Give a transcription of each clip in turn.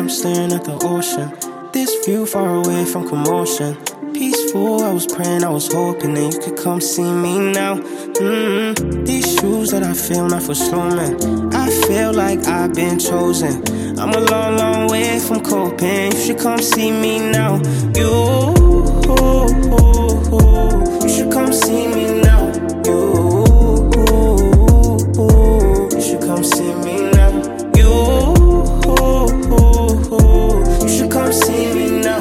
I'm staring at the ocean. This view far away from commotion. Peaceful, I was praying, I was hoping that you could come see me now. These shoes that I feel not for slow man. I feel like I've been chosen. I'm a long, long way from coping. You should come see me now. You should come see me now. You should come see me now. You should come see me now.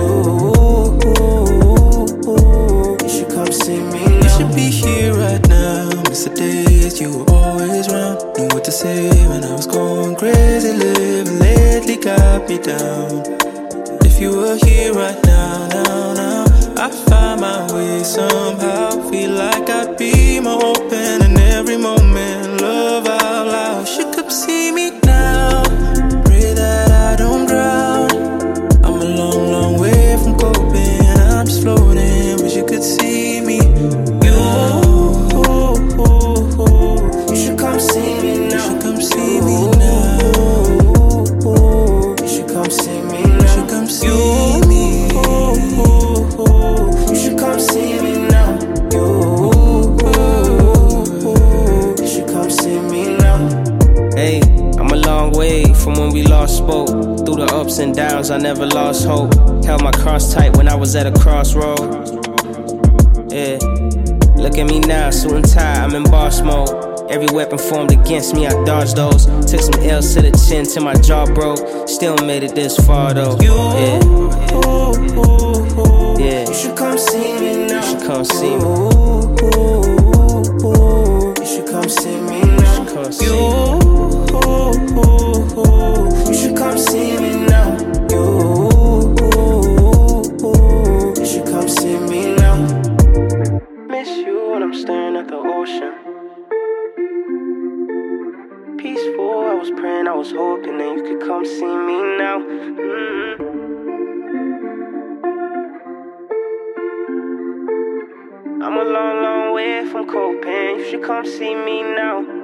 You should come see me now. You should be here right now. Miss the days you were always round. Knew what to say when I was going crazy. Living lately got me down. If you were here right now, I'd find my way somehow. Feel like I'd be more open in every moment. Love out loud. You should come see me now. Pray that I don't drown. I'm a long, long way from coping. I'm just floating. Wish you could see me. You should come see me now. You should come see me now. You should come see me now. You should come see me. You should come see me now. You should come see me now. Hey, I'm a long way from when we last spoke. Through the ups and downs, I never lost hope. Held my cross tight when I was at a crossroad. Yeah, look at me now, suit and tie, I'm in boss mode. Every weapon formed against me, I dodged those. Took some L's to the chin till my jaw broke. Still made it this far though. Yeah. You should come see me now. You should come see me. You should come see me now. You should come see me now. You should come see me now. Miss you when I'm staring at the ocean. Peaceful, I was praying, I was hoping that you could come see me now. I'm a long, long way from coping. You should come see me now.